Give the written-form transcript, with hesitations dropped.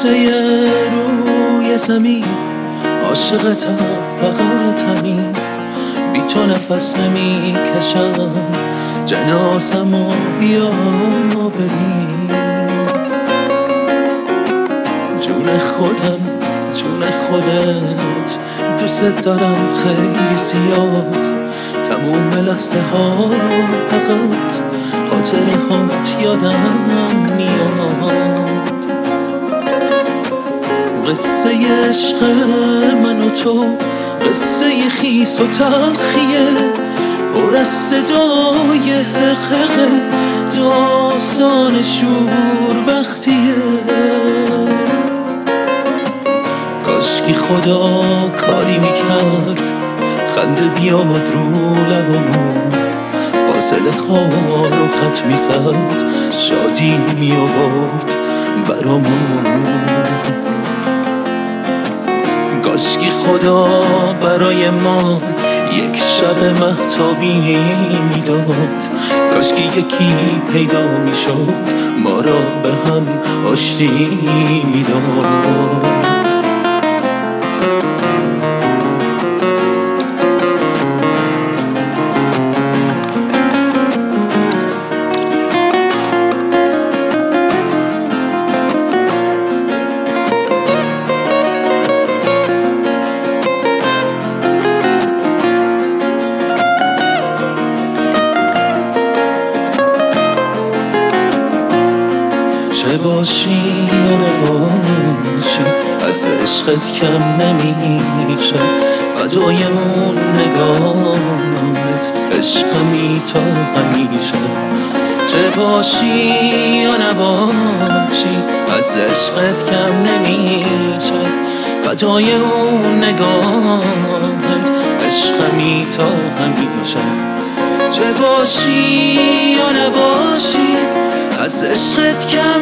فرشته روی زمین، عاشقتم فقط همین. بی تو نفس نمی کشم، جنازمو بیا ببین. جون خودم جون خودت، دوست دارم خیلی زیاد. تموم لحظه ها رو فقط خاطره هات یادم میاد. قصه عشق من و تو قصه خیس و تلخیه، پر از صدای حقه، داستان شوربختیه. کاشکی خدا کاری میکرد خنده بیاد رو لبامون، فاصله ها رو خط میزد، شادی میآورد برامون. کاشکی خدا برای ما یک شب مهتابی میداد، کاشکی یکی پیدا میشد ما را به هم آشتی میداد. چه باشی یا نباشی، از عشقت کم نمیشه. فدای اون نگاهت، عشقمی تا همیشه. چه باشی یا نباشی، از عشقت کم نمیشه. فدای اون نگاهت، عشقمی تا همیشه. چه باشی یا نباشی، از عشقت کم